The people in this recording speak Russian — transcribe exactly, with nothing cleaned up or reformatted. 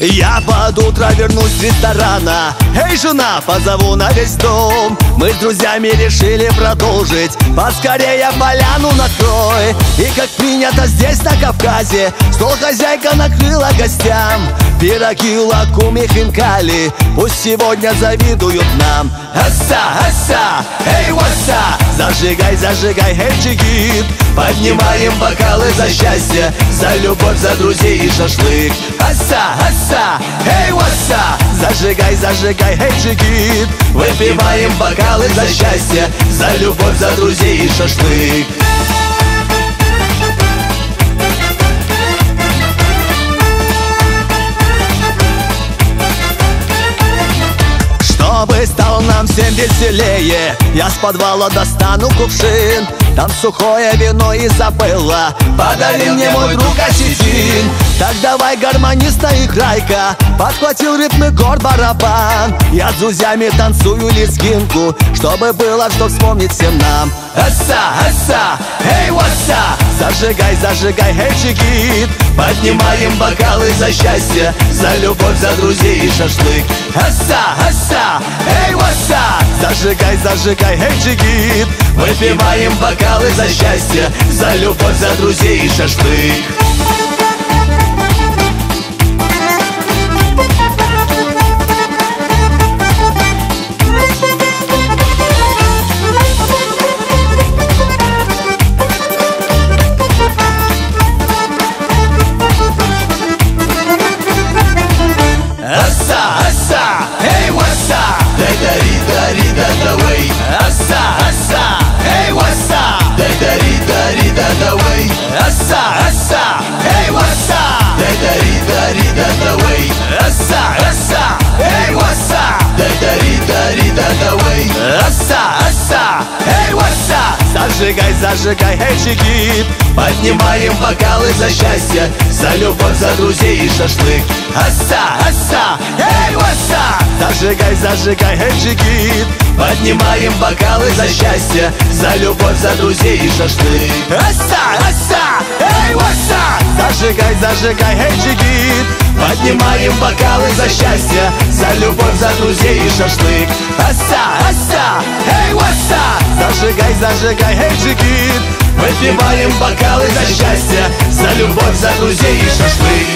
Я под утро вернусь с ресторана. Эй, жена, позову на весь дом. Мы с друзьями решили продолжить. Поскорее поляну накрой. И как принято здесь на Кавказе, стол хозяйка накрыла гостям. Пироги, лакуми, хинкали, пусть сегодня завидуют нам. Аса, аса, эй, васа, зажигай, зажигай, эй, джигит. Поднимаем бокалы за счастье, за любовь, за друзей и шашлык. Аса, аса, эй, васа, зажигай, зажигай, эй, джигит. Выпиваем бокалы за счастье, за любовь, за друзей и шашлык. Чтобы стало нам всем веселее, я с подвала достану кувшин. Там сухое вино и запыла, подарил мне мой друг осетин. Так давай, гармониста, играй-ка. Подхватил ритм и гор барабан. Я с друзьями танцую лезгинку, чтобы было что вспомнить всем нам. Аса, аса, эй, васа, зажигай, зажигай, эй, джигит. Поднимаем бокалы за счастье, за любовь, за друзей и шашлык. Аса, аса, эй, васа, зажигай, зажигай, эй, джигит. Выпиваем бокалы за счастье, за любовь, за друзей и шашлык. Аса, аса, эй, васа, дай-да-ри-да-ри-да-да-вэй. Аса, аса, эй, васа, дай-да-ри-да-ри-да-да-вэй. Аса, аса, эй, васа, дай-да-ри-да-ри-да-да-вэй. Аса, аса, эй, васа, дай-да-ри-да-ри-да-да-вэй. Аса, аса, эй, васа, зажигай, зажигай, эй, джигит. Поднимаем бокалы за счастье, за любовь, за друзей и шашлык. Аса, аса, эй, васа, зажигай, зажигай, эй, джигит. Поднимаем бокалы за счастье, за любовь, за друзей и шашлык. Аса, аса, эй, васа, зажигай, зажигай, эй, джигит. Поднимаем бокалы за счастье, за любовь, за друзей и шашлык. Аса, аса, эй, васа, зажигай, зажигай, эй, джигит. Выпиваем бокалы за счастье, за любовь, за друзей и шашлык.